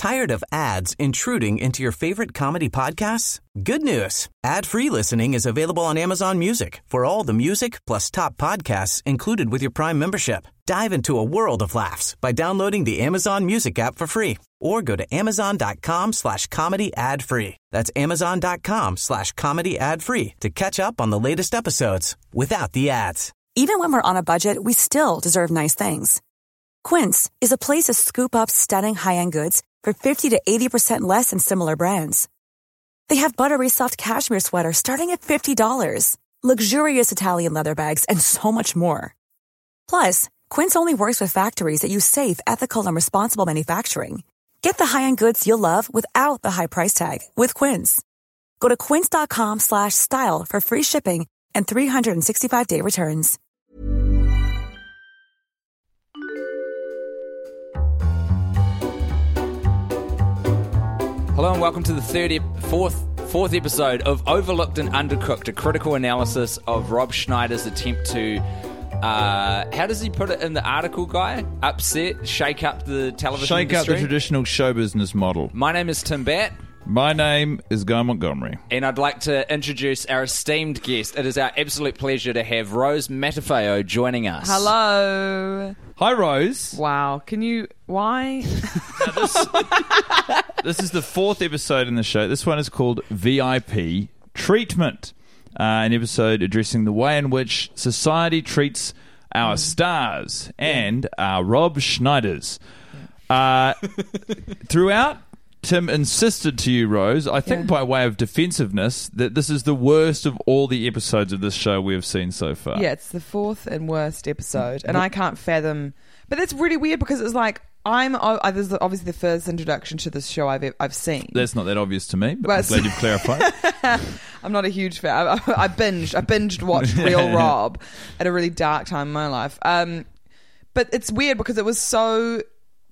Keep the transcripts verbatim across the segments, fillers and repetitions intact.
Tired of ads intruding into your favorite comedy podcasts? Good news. Ad-free listening is available on Amazon Music for all the music plus top podcasts included with your Prime membership. Dive into a world of laughs by downloading the Amazon Music app for free or go to amazon.com slash comedy ad free. That's amazon.com slash comedy ad free to catch up on the latest episodes without the ads. Even when we're on a budget, we still deserve nice things. Quince is a place to scoop up stunning high-end goods for fifty to eighty percent less than similar brands. They have buttery soft cashmere sweaters starting at fifty dollars, luxurious Italian leather bags, and so much more. Plus, Quince only works with factories that use safe, ethical, and responsible manufacturing. Get the high-end goods you'll love without the high price tag with Quince. Go to quince.com slash style for free shipping and three sixty-five day returns. Hello and welcome to the third, fourth, fourth episode of Overlooked and Undercooked, a critical analysis of Rob Schneider's attempt to, uh, how does he put it in the article, Guy? Upset, shake up the television Shake industry? up the traditional show business model. My name is Tim Batt. My name is Guy Montgomery. And I'd like to introduce our esteemed guest. It is our absolute pleasure to have Rose Matafeo joining us. Hello. Hi, Rose. Wow. Can you... Why? Now this, this is the fourth episode in the show. This one is called V I P Treatment. Uh, an episode addressing the way in which society treats our stars and our Rob Schneiders. Uh, throughout... Tim insisted to you, Rose, I think Yeah. by way of defensiveness, that this is the worst of all the episodes of this show we have seen so far. Yeah, it's the fourth and worst episode, and I can't fathom... But that's really weird because it's like, I'm... Oh, this is obviously the first introduction to this show I've I've seen. That's not that obvious to me, but But- I'm glad you've clarified. I'm not a huge fan. I, I, I binged. I binged watched Real Rob at a really dark time in my life. Um, but it's weird because it was so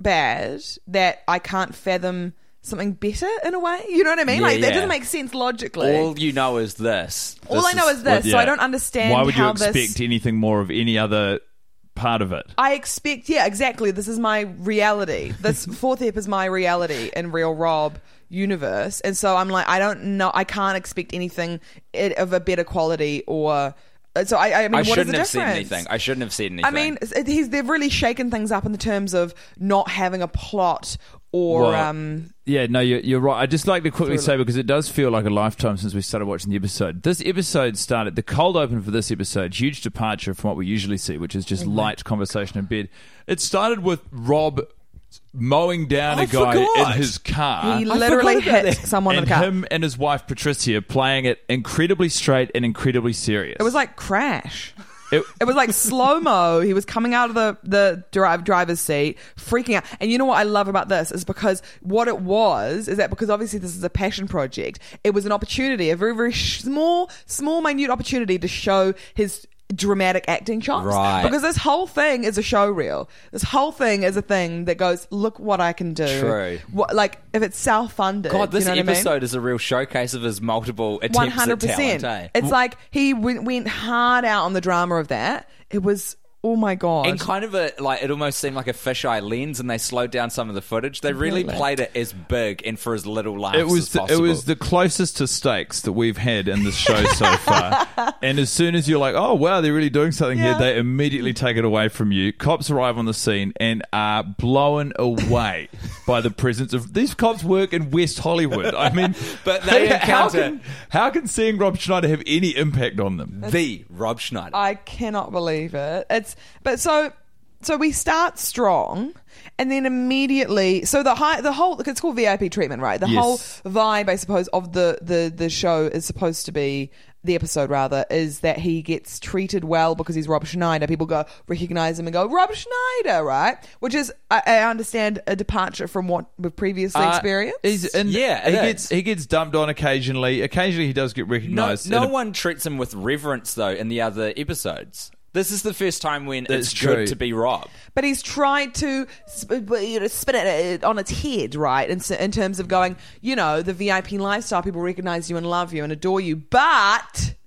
bad that I can't fathom something better in a way. You know what I mean? Yeah, like, that yeah. doesn't make sense logically. All you know is this. All This I know is this, Well, so I yeah. don't understand Why would you how expect this... anything more of any other part of it? I expect, yeah, exactly. This is my reality. This fourth ep is my reality in Real Rob universe. And so I'm like, I don't know, I can't expect anything i- of a better quality or... So I, I mean, I what is shouldn't the have said difference? anything. I shouldn't have said anything. I mean, it, he's, they've really shaken things up in the terms of not having a plot or... Well, um, Yeah, no, you're, you're right. I'd just like to quickly Through say, because it does feel like a lifetime since we started watching the episode. This episode started, the cold open for this episode, huge departure from what we usually see, which is just light conversation in bed. It started with Rob mowing down I a guy forgot. in his car. he literally forgot about hit that. someone in and the car. him and his wife Patricia playing it incredibly straight and incredibly serious. It was like Crash. It- It was like slow-mo. He was coming out of the, the drive, driver's seat, freaking out. And you know what I love about this is because what it was is that because obviously this is a passion project, it was an opportunity, a very, very sh- small, small, minute opportunity to show his dramatic acting chops. Right. Because this whole thing is a show reel. This whole thing is a thing that goes, look what I can do. True. What, like, if it's self-funded. God, this you know what I mean? episode is a real showcase of his multiple attempts One hundred at percent. talent, eh? It's like he went, went hard out on the drama of that. It was, oh my god, And kind of a, like, it almost seemed like a fisheye lens, and they slowed down some of the footage. They really Completely. played it as big and for as little laughs It was as the, it possible. was the closest to stakes that we've had in this show so far. And as soon as you're like, oh wow, they're really doing something Yeah. here, they immediately take it away from you. Cops arrive on the scene and are blown away by the presence of these cops. Work in West Hollywood. I mean, But they how encounter- can how can seeing Rob Schneider have any impact on them? the Rob Schneider. I cannot believe it. It's but so so we start strong, and then immediately, so the high, the whole, it's called V I P treatment, right? The Yes. whole vibe, I suppose, of the the the show is supposed to be. The episode, rather, is that he gets treated well because he's Rob Schneider. People go, recognize him and go, Rob Schneider, right? Which is, I, I understand, a departure from what we've previously Uh, experienced. he's- and Yeah, it he is. gets he gets dumped on occasionally. Occasionally, he does get no recognised. no in a- one treats him with reverence, though, in the other episodes. This is the first time when That's it's true. good to be Rob. But he's tried to sp- you know, spin it on its head, right? In, s- in terms of going, you know, the V I P lifestyle, people recognize you and love you and adore you. But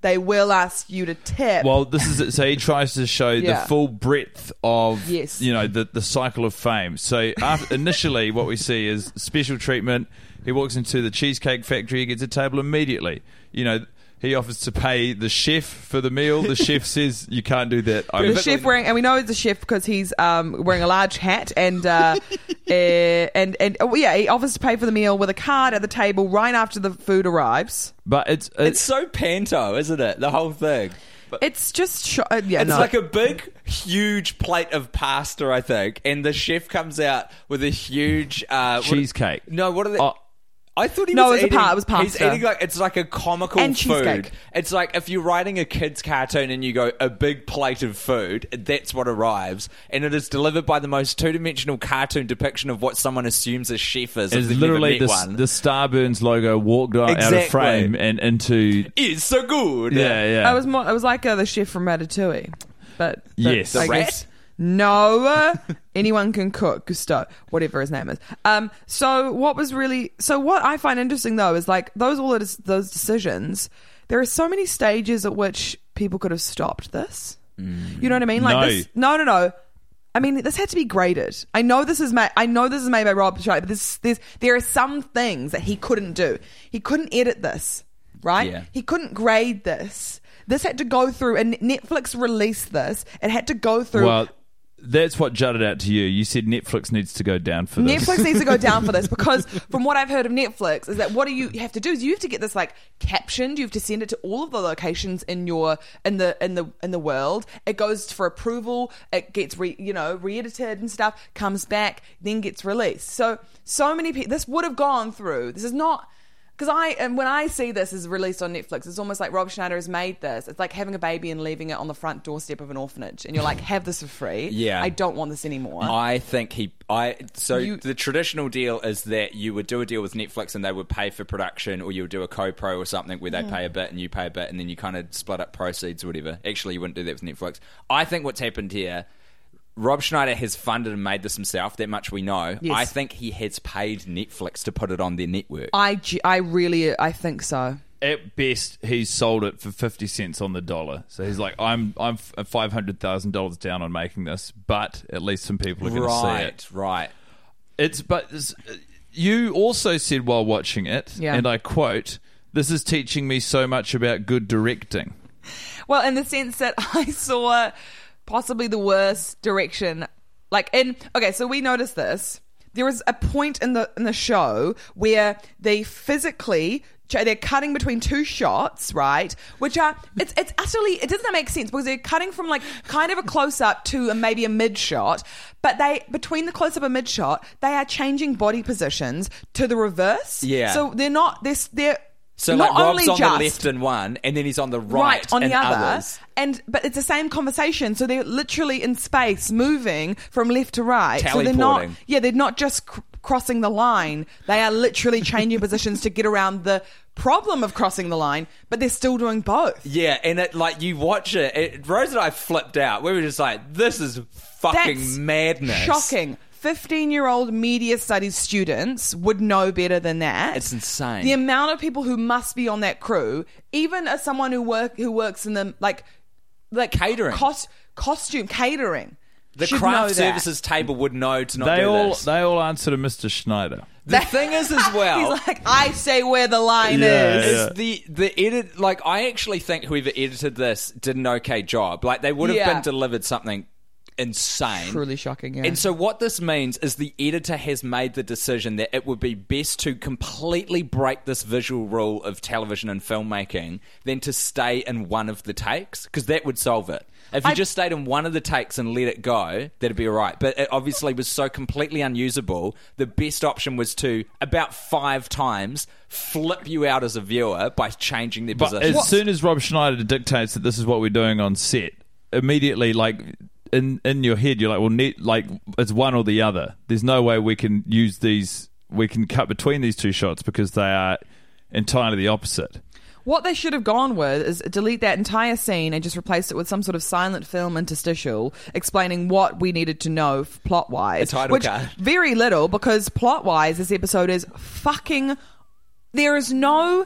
they will ask you to tip. Well, this is it. So he tries to show Yeah. the full breadth of, Yes. you know, the, the cycle of fame. So after, initially what we see is special treatment. He walks into the Cheesecake Factory, he gets a table immediately. You know, he offers to pay the chef for the meal. The chef says, you can't do that. the I'm- chef wearing, and we know he's a chef because he's um, wearing a large hat, and uh, uh, and and oh, yeah, he offers to pay for the meal with a card at the table right after the food arrives. But it's, It's it's so panto, isn't it? The whole thing. It's just sh- uh, yeah, It's no. like a big, huge plate of pasta, I think, and the chef comes out with a huge uh, what- cheesecake. no, what are they? Oh. I thought he No, was it was a eating. pa- it was He's pasta. eating like it's like a comical And food. cheesecake. It's like if you're writing a kids' cartoon and you go a big plate of food, that's what arrives, and it is delivered by the most two-dimensional cartoon depiction of what someone assumes a chef is. if It's they've literally never the, met one. the Starburns logo walked out, out Exactly. of frame and into... It's so good. Yeah, yeah. I was more. It was like uh, the chef from Ratatouille, but, but Yes. I The guess- rat? No, uh, anyone can cook. Gusto, whatever his name is. Um. So what was really so what I find interesting though is like those all those those decisions. There are so many stages at which people could have stopped this. You know what I mean? Like No. this. No, no, no. I mean, this had to be graded. I know this is made. I know this is made by Rob Schneider, but this, there's, there are some things that he couldn't do. He couldn't edit this, right? Yeah. He couldn't grade this. This had to go through, and Netflix released this. It had to go through. Well, that's what jutted out to you. You said Netflix needs to go down for this. Netflix needs to go down for this because from what I've heard of Netflix is that what do you have to do is you have to get this like captioned. You have to send it to all of the locations in your in the in the in the world. It goes for approval. It gets re, you know re-edited and stuff. Comes back, then gets released. So so many people. This would have gone through. This is not. Because I, and when I see this as released on Netflix, it's almost like Rob Schneider has made this. It's like having a baby and leaving it on the front doorstep of an orphanage, and you're like, have this for free. Yeah. I don't want this anymore. I think he. I so You- the traditional deal is that you would do a deal with Netflix and they would pay for production, or you would do a co-pro or something where they pay a bit and you pay a bit, and then you kind of split up proceeds or whatever. Actually, you wouldn't do that with Netflix. I think what's happened here. Rob Schneider has funded and made this himself. That much we know. Yes. I think he has paid Netflix to put it on their network. I, ge- I really, I think so. At best, he's sold it for fifty cents on the dollar. So he's like, I'm I'm five hundred thousand dollars down on making this, but at least some people are going to see right, it. right. It's but it's, you also said while watching it, Yeah. and I quote, "This is teaching me so much about good directing." Well, in the sense that I saw possibly the worst direction. Like in okay, so we noticed this. There was a point in the in the show where they physically they're cutting between two shots, right? Which are it's it's utterly it doesn't make sense because they're cutting from like kind of a close up to a, maybe a mid shot, but they between the close up and mid shot they are changing body positions to the reverse. Yeah. So they're not they're they're So not like Rob's only on just, the left in one, and then he's on the right, right on in the other, others. and but it's the same conversation. So they're literally in space, moving from left to right. So they're not, Teleporting. yeah, they're not just cr- crossing the line. They are literally changing positions to get around the problem of crossing the line. But they're still doing both. Yeah, and it like you watch it, it. Rose and I flipped out. We were just like, "This is fucking That's madness." Shocking. fifteen-year-old media studies students would know better than that. It's insane. The amount of people who must be on that crew, even as someone who work who works in the like, like Catering. cost, costume catering. The should know craft that. services table would know to not They do all this. they all answer to Mister Schneider. The thing is, as well, He's like, I say where the line Yeah, is. yeah. is the the edit. Like, I actually think whoever edited this did an okay job. Like, they would have Yeah. been delivered something insane. Truly shocking, yeah. And so what this means is the editor has made the decision that it would be best to completely break this visual rule of television and filmmaking than to stay in one of the takes, because that would solve it. If you I- just stayed in one of the takes and let it go, that'd be all right. But it obviously was so completely unusable, the best option was to, about five times, flip you out as a viewer by changing their But position. as soon as Rob Schneider dictates that this is what we're doing on set, immediately, like in in your head, you're like, well, ne- like it's one or the other. There's no way we can use these. We can cut between these two shots because they are entirely the opposite. What they should have gone with is delete that entire scene and just replace it with some sort of silent film interstitial explaining what we needed to know plot wise. A title which card. very little, because plot wise, this episode is fucking. There is no.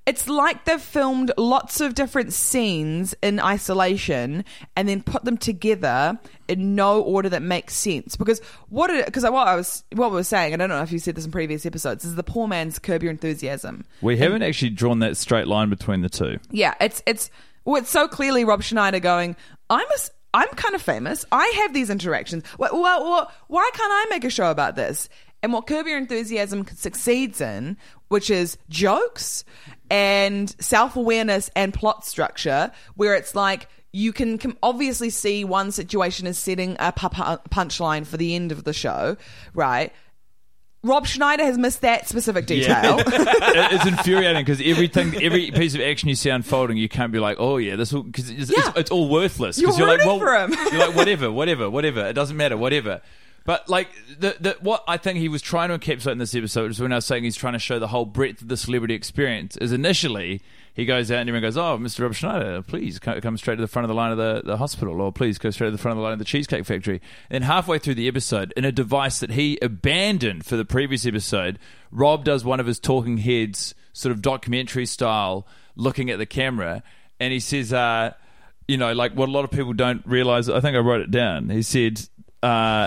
it's like they've filmed lots of different scenes in isolation and then put them together in no order that makes sense. Because what it, because what I was what we were saying, I don't know if you said this in previous episodes, is the poor man's Curb Your Enthusiasm. We haven't and, actually drawn that straight line between the two. Yeah, it's it's well, it's so clearly Rob Schneider going, I'm a I'm kind of famous. I have these interactions. Well, well, well, why can't I make a show about this? And what Curb Your Enthusiasm succeeds in, which is jokes and self-awareness and plot structure, where it's like you can obviously see one situation is setting a punchline for the end of the show, right? Rob Schneider has missed that specific detail. Yeah. It's infuriating because everything, every piece of action you see unfolding, you can't be like, oh yeah, this will, because it's, yeah. it's, it's all worthless. You're, you're rooting like, well, for him. You're like, whatever, whatever, whatever. It doesn't matter, whatever. But like the the what I think he was trying to encapsulate in this episode is when I was saying he's trying to show the whole breadth of the celebrity experience. Is initially he goes out and everyone goes, "Oh, Mister Rob Schneider, please come straight to the front of the line of the, the hospital, or please go straight to the front of the line of the Cheesecake Factory." And halfway through the episode, in a device that he abandoned for the previous episode, Rob does one of his talking heads, sort of documentary style, looking at the camera, and he says, uh, "You know, like what a lot of people don't realize." I think I wrote it down. He said. Uh,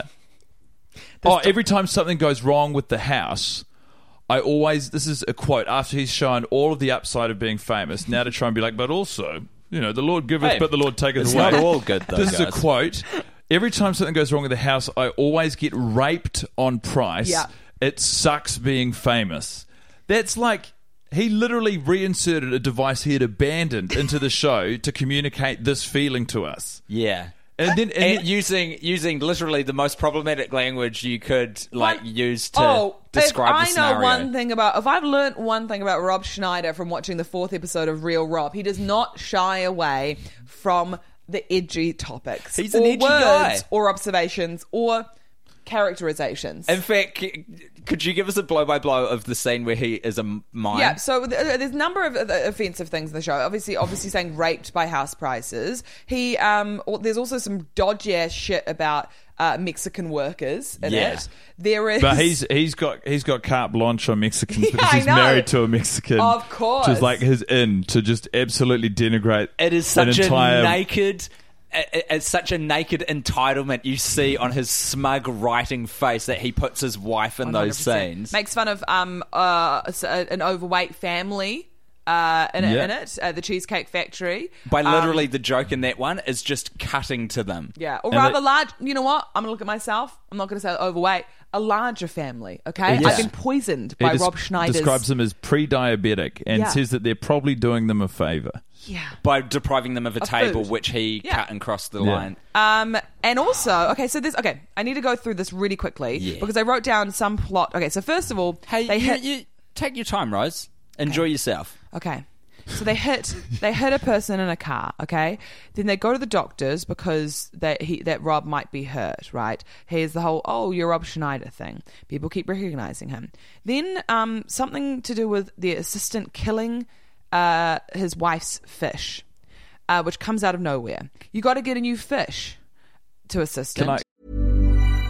Oh, every time something goes wrong with the house, I always, this is a quote, after he's shown all of the upside of being famous, now to try and be like, but also, you know, the Lord giveth, hey, but the Lord taketh it's away. It's not all good, though, This guys. is a quote. Every time something goes wrong with the house, I always get raped on price. Yeah. It sucks being famous. That's like, he literally reinserted a device he had abandoned into the show to communicate this feeling to us. Yeah. And then and and then, using using literally the most problematic language you could like One- use to oh, describe if the scenario. I know one thing about, if I've learnt one thing about Rob Schneider from watching the fourth episode of Real Rob, he does not shy away from the edgy topics. He's an or edgy words, guy. or observations, or characterizations. In fact, c- could you give us a blow-by-blow of the scene where he is a m- mime? Yeah, so th- there's a number of uh, offensive things in the show. Obviously, obviously saying raped by house prices. He, um, or, there's also some dodgy ass shit about uh, Mexican workers in Yeah. it. There is, but he's he's got he's got carte blanche on Mexicans Yeah, because I he's know. married to a Mexican. Of course. Which is like his in to just absolutely denigrate It is an such entire a naked... it- It's such a naked entitlement you see on his smug writing face that he puts his wife in one those hundred percent. scenes. Makes fun of um uh s- uh, an overweight family uh in, it Yeah. in it at the Cheesecake Factory. By Um, literally the joke in that one is just cutting to them. yeah, or And rather they- large. You know what? I'm gonna look at myself. I'm not gonna say overweight. A larger family. Okay, Yeah. I've been poisoned he by des- Rob Schneider's. describes them as pre-diabetic and Yeah. says that they're probably doing them a favor. Yeah. By depriving them of a Of table, food. which he Yeah. cut and crossed the Yeah. line. Um, and also, okay, so this, okay, I need to go through this really quickly Yeah. because I wrote down some plot. Okay, so first of all, Hey, they you, hit. you take your time, Rose. Enjoy yourself. Okay. So they hit they hit a person in a car, okay? Then they go to the doctors because they, he, that Rob might be hurt, right? Here's the whole, oh, you're Rob Schneider thing. People keep recognizing him. Then um, something to do with the assistant killing uh, his wife's fish, uh, which comes out of nowhere. You got to get a new fish to assistant. Can I-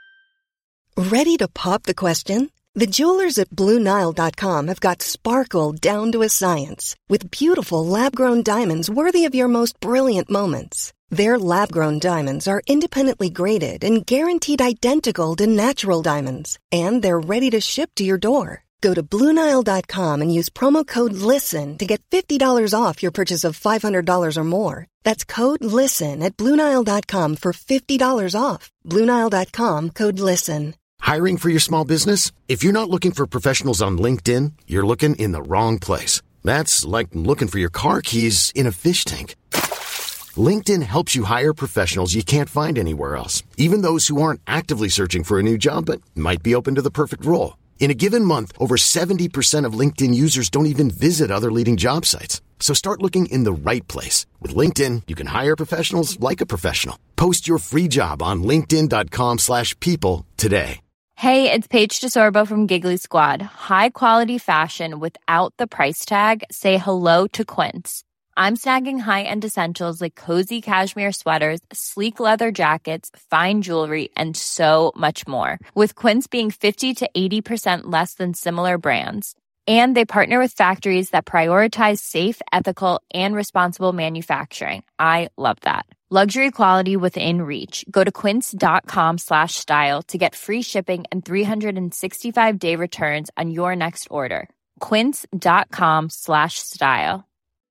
Ready to pop the question? The jewelers at Blue Nile dot com have got sparkle down to a science with beautiful lab-grown diamonds worthy of your most brilliant moments. Their lab-grown diamonds are independently graded and guaranteed identical to natural diamonds, and they're ready to ship to your door. Go to Blue Nile dot com and use promo code LISTEN to get fifty dollars off your purchase of five hundred dollars or more. That's code LISTEN at Blue Nile dot com for fifty dollars off. Blue Nile dot com, code LISTEN. Hiring for your small business? If you're not looking for professionals on LinkedIn, you're looking in the wrong place. That's like looking for your car keys in a fish tank. LinkedIn helps you hire professionals you can't find anywhere else, even those who aren't actively searching for a new job but might be open to the perfect role. In a given month, over seventy percent of LinkedIn users don't even visit other leading job sites. So start looking in the right place. With LinkedIn, you can hire professionals like a professional. Post your free job on linkedin dot com slash people today. Hey, it's Paige DeSorbo from Giggly Squad. High quality fashion without the price tag. Say hello to Quince. I'm snagging high-end essentials like cozy cashmere sweaters, sleek leather jackets, fine jewelry, and so much more. With Quince being fifty to eighty percent less than similar brands. And they partner with factories that prioritize safe, ethical, and responsible manufacturing. I love that. Luxury quality within reach. Go to quince.com slash style to get free shipping and three sixty-five day returns on your next order. Quince.com slash style.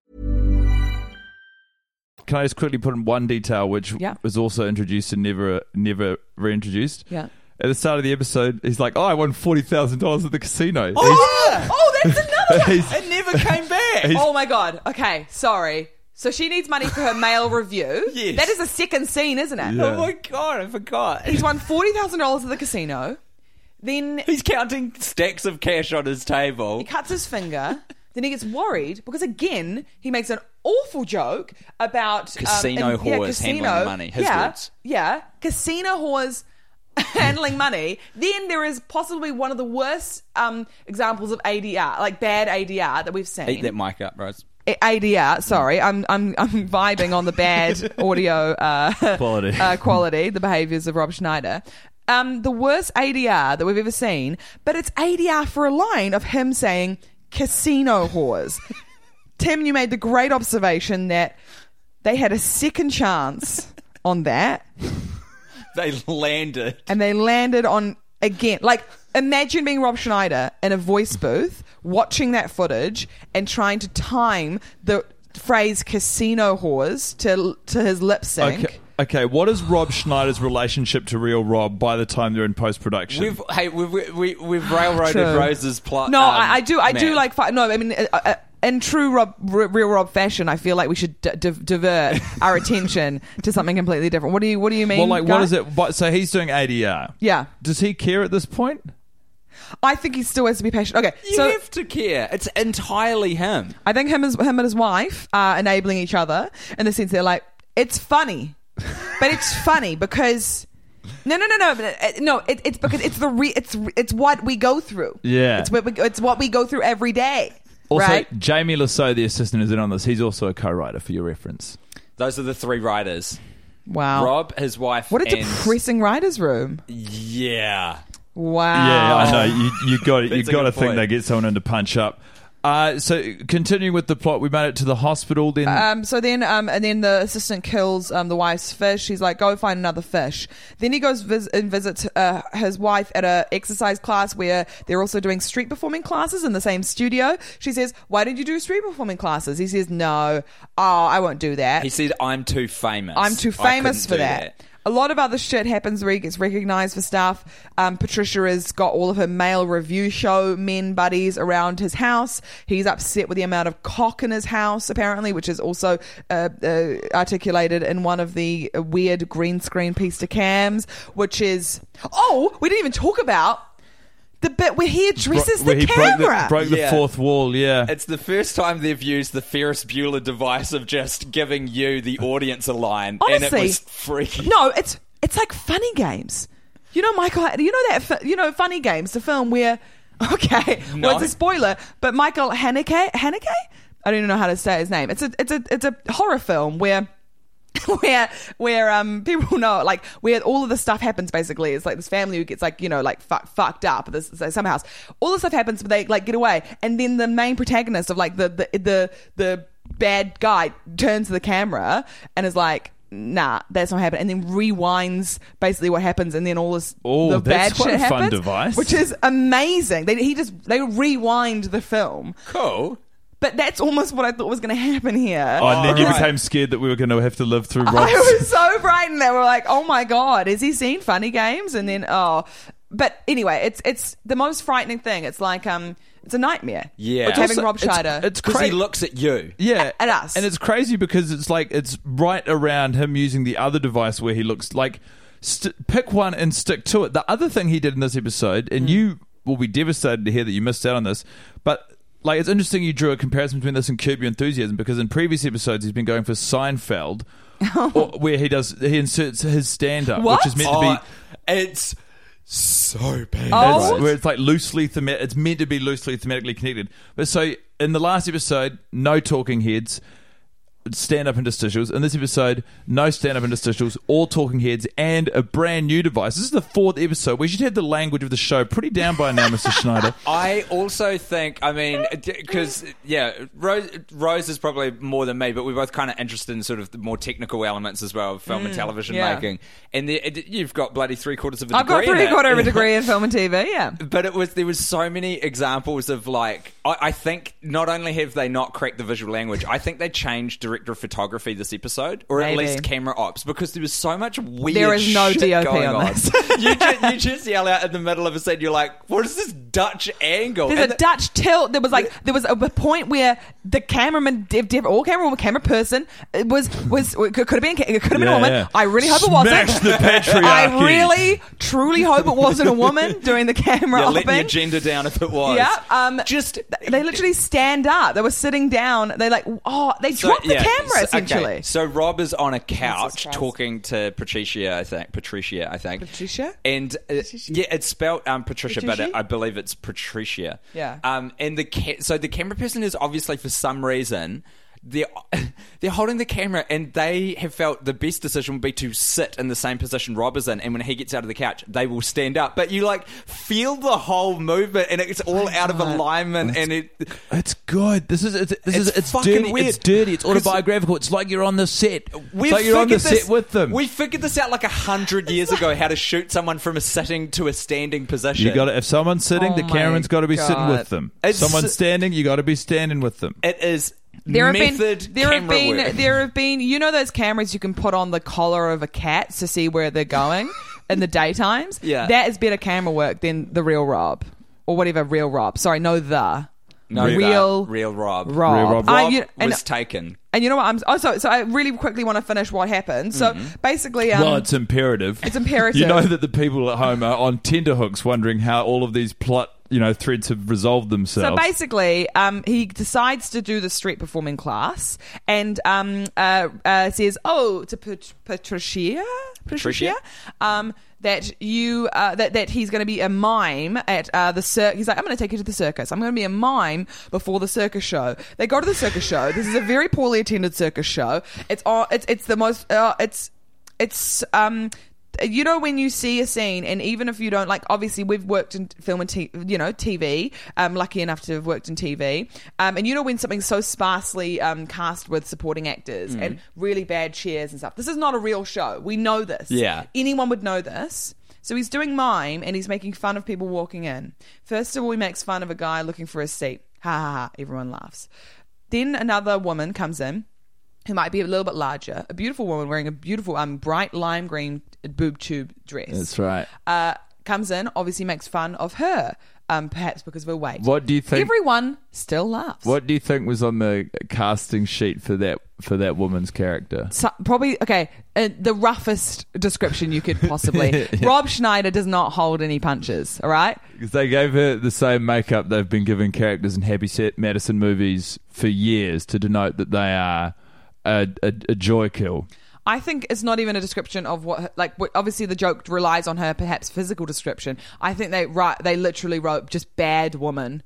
Can I just quickly put in one detail which Yeah. was also introduced and never never reintroduced? Yeah. At the start of the episode, he's like, oh, I won forty thousand dollars at the casino. Oh, yeah. oh, that's another one. He's- It never came back. He's- Oh my god. Okay, sorry. So she needs money for her mail review. Yes. That is a second scene, isn't it? Yeah. Oh my god, I forgot. He's won forty thousand dollars at the casino. Then He's counting stacks of cash on his table. he cuts his finger. Then he gets worried because again he makes an awful joke about Casino um, and- whores handling the money. His yeah, words. yeah, casino whores handling money. Then there is possibly one of the worst um, examples of A D R, like bad A D R that we've seen. Eat that mic up, Rose. A D R, sorry, I'm I'm I'm vibing on the bad audio uh, Quality. uh, quality, the behaviours of Rob Schneider. Um, the worst A D R that we've ever seen, but it's A D R for a line of him saying casino whores. Tim, you made the great observation that they had a second chance on that, They landed. and they landed on again. Like, imagine being Rob Schneider in a voice booth, watching that footage and trying to time the phrase casino whores to to his lip sync. Okay, okay, what is Rob Schneider's relationship to Real Rob by the time they're in post-production? We've hey we've we, we, we've railroaded True. Rose's plot. No, um, I, I do. I do map. like. Fi- no, I mean, uh, uh, in true Rob, r- real Rob fashion, I feel like we should d- d- divert our attention to something completely different. What do you What do you mean? well, like, Guy? what is it? But, so he's doing A D R. Yeah, Does he care at this point? I think he still has to be patient. Okay, You so have to care. It's entirely him. I think him, as, him and his wife are enabling each other in the sense they're like, it's funny, but it's funny because. No, no, no, no, but, uh, no. It, it's because it's the re- it's it's what we go through. Yeah. it's what we, it's what we go through every day. Also, right? Jamie Lasso, the assistant, is in on this. He's also a co-writer for your reference. Those are the three writers. Wow. Rob, his wife, What a and depressing writer's room. yeah. Wow. Yeah, I know. You you got you That's a got to good think point. they get someone in to punch up. Uh, so continuing with the plot, we made it to the hospital. Then Um, so then, um, and then the assistant kills um, the wife's fish. He's like, "Go find another fish." Then he goes vis- and visits uh, his wife at a exercise class where they're also doing street performing classes in the same studio. She says, "Why did you do street performing classes?" He says, "No, oh, I won't do that. He said, "I'm too famous. I'm too I famous couldn't for do that." A lot of other shit happens where he gets recognized for stuff. Um, Patricia has got all of her male review show men buddies around his house. He's upset with the amount of cock in his house, apparently, which is also uh, uh, articulated in one of the uh, weird green screen piece to cams, which is... Oh, we didn't even talk about the bit where he addresses where the he camera. broke the, broke the Yeah. fourth wall. Yeah, It's the first time they've used the Ferris Bueller device of just giving you, the audience, a line, and it Honestly, was freaky. No, it's it's like Funny Games. You know, Michael. You know that. fi- You know, Funny Games, the film where. Okay, No. well, it's a spoiler, but Michael Haneke. Haneke. I don't even know how to say his name. It's a it's a it's a horror film where. Where where um people know like where all of the stuff happens basically. It's like this family who gets like you know like fuck, fucked up at this, this some house. All the stuff happens, but they like get away, and then the main protagonist of like the the the, the bad guy turns to the camera and is like, nah, that's not happening, and then rewinds basically what happens, and then all this Oh, the that's bad quite shit a fun happens, device. which is amazing. They he just they rewind the film, Cool. but that's almost what I thought was going to happen here. oh, and then you right. became scared that we were going to have to live through Rob's. I was so frightened that we're like, oh my god, has he seen Funny Games? And then oh, but anyway, it's it's the most frightening thing. It's like um, it's a nightmare. Yeah. It's having Also, Rob it's- Schneider. It's Because he crazy. looks at you. Yeah, At us. and it's crazy because it's like it's right around him using the other device where he looks like st- pick one and stick to it. The other thing he did in this episode, and you will be devastated to hear that you missed out on this, but like it's interesting you drew a comparison between this and Curb Your Enthusiasm because in previous episodes he's been going for Seinfeld, or, where he does he inserts his stand up, What? which is meant to Oh, be. it's so bad. Oh. It's- where it's like loosely thema- it's meant to be loosely thematically connected. But so in the last episode, no talking heads. stand-up interstitials. In this episode, no stand-up interstitials, all talking heads, and a brand new device. This is the fourth episode. We should have the language of the show pretty down by now, Mister Schneider. I also think, I mean, because, yeah, Rose, Rose is probably more than me, but we're both kind of interested in sort of the more technical elements as well of film and television yeah. making. And the, it, you've got bloody three-quarters of a I've degree got in three it. quarter of a degree in film and T V, yeah. But it was there was so many examples of, like, I, I think not only have they not cracked the visual language, I think they changed director of photography this episode, or Maybe. at least camera ops, because there was so much weird There is no shit D O P going on on. this. you, just, you just yell out in the middle of a scene, you're like, what is this Dutch angle? There's And a Dutch tilt. There was like there was a, a point where the cameraman, div, div, or camerawoman, camera person, it was was it could have been it could have been Yeah, a woman. yeah. I really hope Smash it wasn't. the patriarchy. I really, truly hope it wasn't a woman doing the camera yeah, let the opping. agenda down if it was. Yeah, um, just they literally stand up. They were sitting down. They like, oh, they So, dropped the yeah, camera so- essentially. okay, So Rob is on a couch Christ. talking to Patricia, I think. Patricia, I think. Patricia? And uh, yeah, it's spelled um, Patricia, but Patricia? I believe it's Patricia. Yeah. Um, and the ca- so the camera person is obviously for some reason. They're, they're holding the camera, and they have felt the best decision would be to sit in the same position Rob is in, and when he gets out of the couch, they will stand up. But you like feel the whole movement, and it's all out of alignment, and it It's good. This is it's, this is It's it's fucking dirty. weird. It's dirty. It's 'Cause- autobiographical. It's like you're on the set. We've It's like you're on the figured this- set with them. We figured this out like a hundred years ago, how to shoot someone from a sitting to a standing position. You got to if someone's sitting, Oh the my cameraman's got to be sitting God. with them. It's- Someone's standing, you got to be standing with them. It is There have method been, there have camera been, work. there have been, you know, those cameras you can put on the collar of a cat to see where they're going in the daytimes. Yeah. that is better camera work than the real Rob or whatever. Real Rob, sorry, no the no, real that, real Rob. Rob. Real Rob. I- Rob you- and, was taken. and you know what? I'm oh, so so I really quickly want to finish what happened. So Mm-hmm. basically, um, Well, it's imperative. it's imperative. You know that the people at home are on tenterhooks wondering how all of these plot, you know, threads have resolved themselves. So basically, um, he decides to do the street performing class and um, uh, uh, says, "Oh, to Pat- Patricia, Patricia? um, that you uh, that that he's going to be a mime at uh, the circus. He's like, I'm going to take you to the circus. I'm going to be a mime before the circus show. They go to the circus show. This is a very poorly attended circus show. It's all. It's it's the most. Uh, it's it's um. You know, when you see a scene, and even if you don't like, obviously we've worked in film and t- you know T V. I'm lucky enough to have worked in T V, um, and you know when something's so sparsely um, cast with supporting actors and really bad chairs and stuff. This is not a real show. We know this. Yeah. Anyone would know this. So he's doing mime, and he's making fun of people walking in. First of all, he makes fun of a guy looking for a seat. Ha ha ha! Everyone laughs. Then another woman comes in, who might be a little bit larger, a beautiful woman wearing a beautiful, um, bright lime green boob tube dress. That's right. Uh, comes in, obviously makes fun of her, um, perhaps because of her weight. What do you think? Everyone still laughs. What do you think was on the casting sheet for that for that woman's character? So, probably okay. Uh, the roughest description you could possibly. Rob Schneider does not hold any punches. All right. Because they gave her the same makeup they've been giving characters in Happy Set Madison movies for years to denote that they are a, a, a joy kill. I think it's not even a description of what, like, what, obviously the joke relies on her perhaps physical description. I think they write, they literally wrote just bad woman.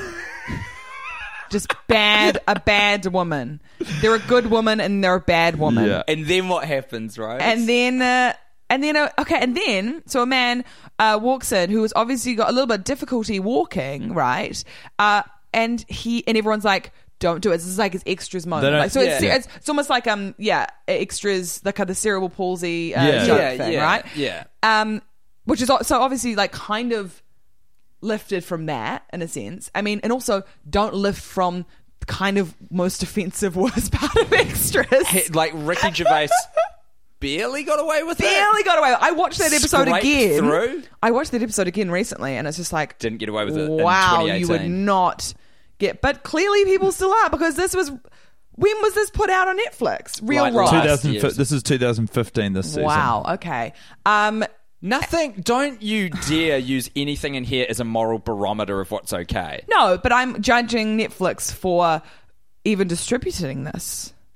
Just bad, a bad woman. They're a good woman and they're a bad woman. Yeah. And then what happens, right? And then, uh, and then, uh, okay, and then, so a man uh, walks in who has obviously got a little bit of difficulty walking, right? Uh, and he, and everyone's like, don't do it. This is like his extras moment. don't- Like, so it's, yeah. it's it's almost like um yeah extras like uh, the cerebral palsy uh, Yeah. joke Yeah, thing, yeah, right? yeah. Um, which is al- so obviously like kind of lifted from that in a sense. I mean, and also don't lift from the kind of most offensive worst part of extras. He- like Ricky Gervais barely got away with it. Barely got away. I watched that episode Scraped again. through? I watched that episode again recently, and it's just like Didn't get away with it in Wow, you would twenty eighteen. not get. But clearly, people still are because this was. When was this put out on Netflix? Real Like Rob. last two thousand, year's. this is two thousand fifteen this season. Wow. Okay. Um. Nothing. Don't you dare use anything in here as a moral barometer of what's okay. No, but I'm judging Netflix for even distributing this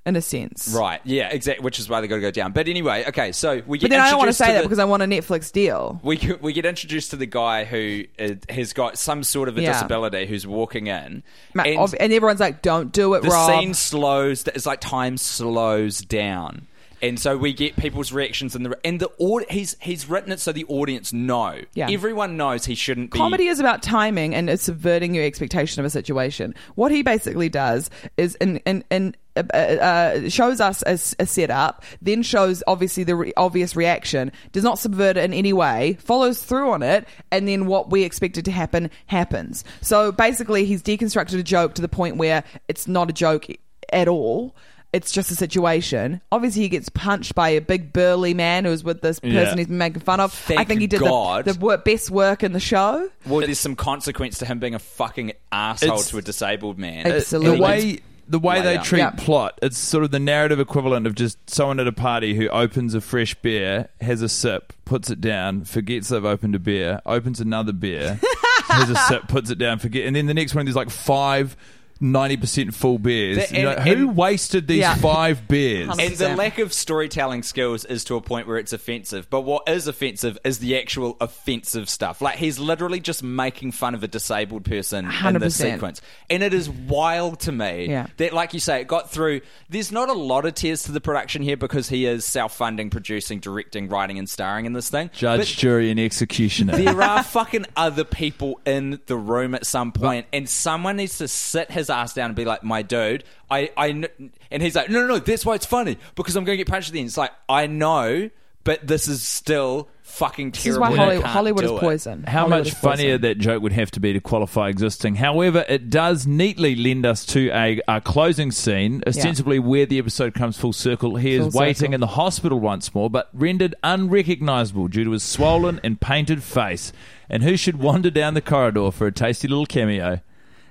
in a sense. Right, yeah, exactly, which is why they got to go down. But anyway, okay, so we get But then I don't want to introduced say to that the- because I want a Netflix deal. We get- we get introduced to the guy who uh, has got some sort of a Yeah. disability who's walking in, Ma- and ob- and everyone's like, don't do it, the Rob. scene slows. It's like time slows down, and so we get people's reactions in the and the aud- he's he's written it so the audience know. Yeah. Everyone knows he shouldn't be. Comedy is about timing and it's subverting your expectation of a situation. What he basically does is in in, in uh, uh, shows us a, a setup, then shows obviously the re- obvious reaction, does not subvert it in any way, follows through on it, and then what we expected to happen happens. So basically, he's deconstructed a joke to the point where it's not a joke at all. It's just a situation. Obviously, he gets punched by a big burly man who's with this person Yeah. he's been making fun of. Thank I think he did God. the, the wor- best work in the show. Well, there's some consequence to him being a fucking asshole It's- to a disabled man. Absolutely. The way the way Lay they out. treat Yeah. plot, it's sort of the narrative equivalent of just someone at a party who opens a fresh beer, has a sip, puts it down, forgets they've opened a beer, opens another beer, has a sip, puts it down, forget, and then the next one there's like five ninety percent full beers. The- You know, and- who and- wasted these Yeah. five beers? Hundred And the percent. lack of storytelling skills is to a point where it's offensive. But what is offensive is the actual offensive stuff. Like, he's literally just making fun of a disabled person one in hundred this percent. sequence. And it is wild to me Yeah. that, like you say, it got through. There's not a lot of tears to the production here because he is self-funding, producing, directing, writing, and starring in this thing. Judge, But jury, and executioner. there are fucking other people in the room at some point, and someone needs to sit his ass down and be like, my dude, I, I, kn-" and he's like, no, no, no, that's why it's funny, because I'm going to get punched at the end. It's like, I know, but this is still fucking This is terrible. why and I Hollywood, can't Hollywood is do it. poison. How Hollywood much is poison. funnier that joke would have to be to qualify existing. However, it does neatly lend us to a, a closing scene, ostensibly where the episode comes full circle. He is Full waiting circle. in the hospital once more, but rendered unrecognisable due to his swollen and painted face. And who should wander down the corridor for a tasty little cameo?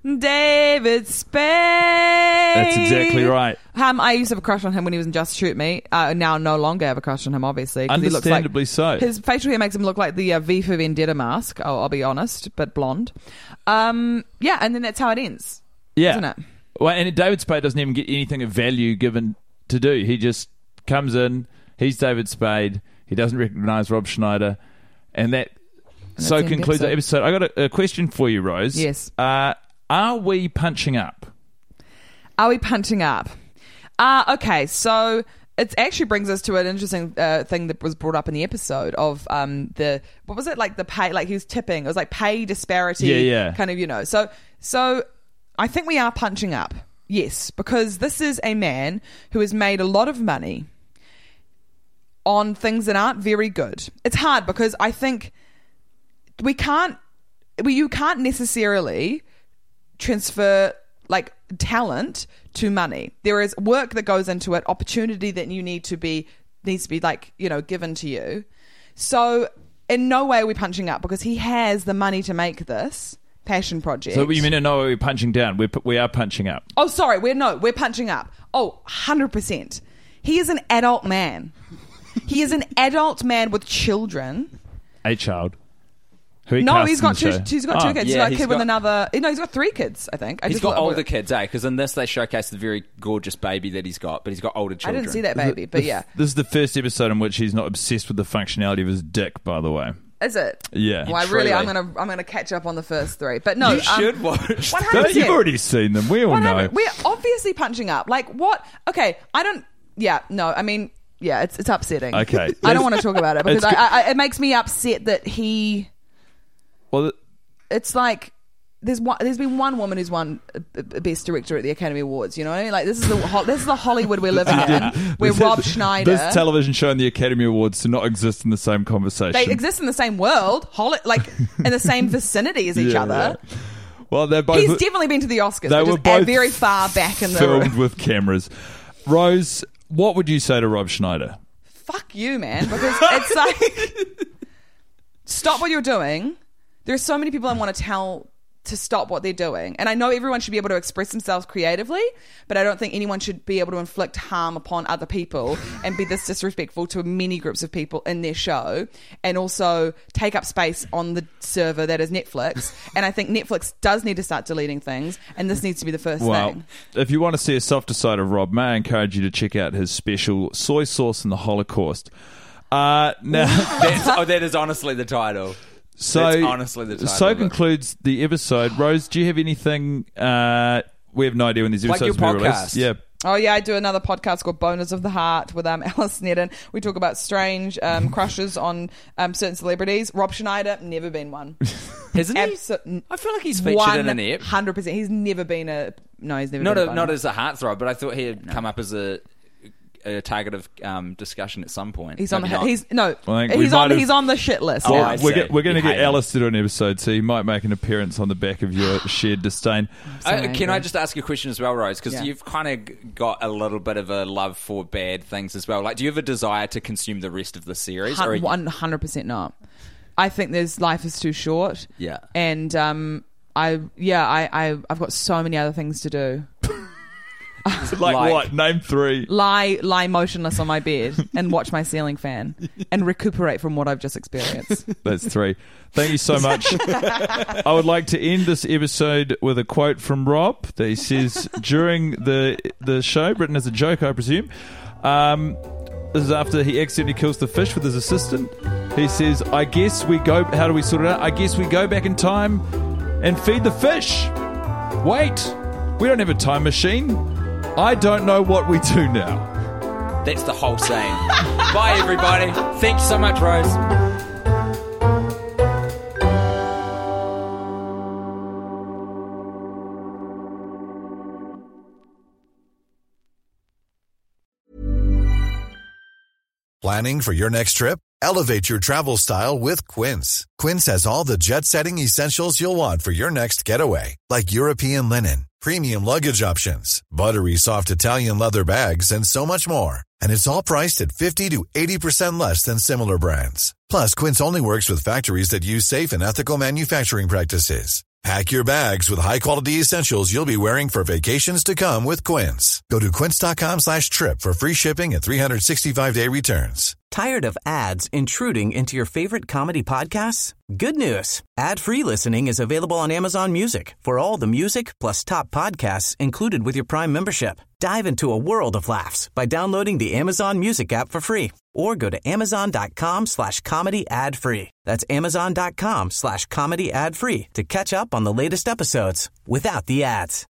David Spade. That's exactly right. Um, I used to have a crush on him when he was in Just Shoot Me. Uh, now no longer have a crush on him, obviously. 'cause he looks like- Understandably so. His facial hair makes him look like the uh, V for Vendetta mask. I'll, I'll be honest, but blonde. Um, yeah, and then that's how it ends. Yeah. Isn't it? Well, and David Spade doesn't even get anything of value given to do. He just comes in, he's David Spade, he doesn't recognise Rob Schneider, and that that's so the end of concludes the episode. episode. I got a, a question for you, Rose. Yes. Uh, are we punching up? Are we punching up? Uh, okay, so it actually brings us to an interesting uh, thing that was brought up in the episode of um, the, what was it, like the pay, like he was tipping. It was like pay disparity. Yeah, yeah. Kind of, you know. So, so I think we are punching up. Yes, because this is a man who has made a lot of money on things that aren't very good. It's hard because I think we can't, we, you can't necessarily transfer like talent to money. There is work that goes into it, opportunity that you need to be needs to be like, you know, given to you. So in no way are we punching up because he has the money to make this passion project. So you mean to know we're punching down? We're, we are punching up. Oh, sorry, we're no, we're punching up. Oh, one hundred percent. He is an adult man. He is an adult man with children. A child. Who he No, casts he's in got the two. show. He's got two Oh. kids. he's yeah, got a he's kid with got- another. No, he's got three kids. I think. I He's just got thought- older kids, eh? Because in this they showcase the very gorgeous baby that he's got, but he's got older I children. didn't see that baby, but yeah, This is the first episode in which he's not obsessed with the functionality of his dick, by the way. is it? Yeah. Well, I really, I'm Truly. gonna, I'm gonna catch up on the first three. But no, You um, should watch. one No, hundred you've percent. already seen them. We all know. We're obviously punching up. Like what? Okay, I don't. Yeah, no. I mean, yeah, it's it's upsetting. Okay. I don't want to talk about it because It's I, I, it makes me upset that he. Well, It's like there's one. There's been one woman who's won uh, uh, best director at the Academy Awards. You know, like this is the ho- this is the Hollywood we're living in, where this- Rob Schneider. This television show and the Academy Awards do not exist in the same conversation. they exist in the same world, Holly, like in the same vicinity as each Yeah, other. yeah. Well, they're both. He's definitely been to the Oscars, they but were just at both very far back in the filmed room. with cameras. Rose, what would you say to Rob Schneider? Fuck you, man, because it's like stop what you're doing. There's so many people I want to tell to stop what they're doing. And I know everyone should be able to express themselves creatively, but I don't think anyone should be able to inflict harm upon other people and be this disrespectful to many groups of people in their show, and also take up space on the server that is Netflix. And I think Netflix does need to start deleting things, and this needs to be the first well, thing. If you want to see a softer side of Rob May, I encourage you to check out his special Soy Sauce and the Holocaust. Uh, now, That's, oh, that is honestly the title. So, That's honestly the title. So of it. concludes the episode. Rose, do you have anything? Uh, we have no idea when these Like episodes your will be released. podcast. Yeah. Oh yeah, I do another podcast called Boners of the Heart with um, Alice Sneddon. We talk about strange um, crushes on um, certain celebrities. Rob Schneider, never been one. Hasn't he? Abso- I feel like he's featured in an ep. one hundred percent. He's never been a... No, he's never Not been a, a not boner. as a heartthrob, but I thought he had come up as a a target of um, discussion at some point. He's on the... Maybe not. He's, no, I think we he's on, might have- he's on the shit list. Oh, Well, I we're, see. go- we're going to You get hate him. Alice to do an episode, so he might make an appearance on the back of your shared disdain. So Uh, angry. can I just ask you a question as well, Rose? Because Yeah. you've kind of got a little bit of a love for bad things as well. Like, do you have a desire to consume the rest of the series? Or are you- one hundred percent not. I think there's life is too short. Yeah. And um, I yeah I, I I've got so many other things to do. Like, Like- what? Name three. Lie lie motionless on my bed and watch my ceiling fan and recuperate from what I've just experienced. That's three. Thank you so much. I would like to end this episode with a quote from Rob that he says during the the show, written as a joke, I presume. Um, this is after he accidentally kills the fish with his assistant. He says, I guess we go... How do we sort it out? I guess we go back in time and feed the fish. Wait, we don't have a time machine. I don't know what we do now. That's the whole saying. Bye, everybody. Thank you so much, Rose. Planning for your next trip? Elevate your travel style with Quince. Quince has all the jet-setting essentials you'll want for your next getaway, like European linen, premium luggage options, buttery soft Italian leather bags, and so much more. And it's all priced at fifty to eighty percent less than similar brands. Plus, Quince only works with factories that use safe and ethical manufacturing practices. Pack your bags with high-quality essentials you'll be wearing for vacations to come with Quince. Go to quince.com slash trip for free shipping and three sixty-five day returns. Tired of ads intruding into your favorite comedy podcasts? Good news. Ad-free listening is available on Amazon Music for all the music plus top podcasts included with your Prime membership. Dive into a world of laughs by downloading the Amazon Music app for free or go to amazon.com slash comedy ad free. That's amazon.com slash comedy ad free to catch up on the latest episodes without the ads.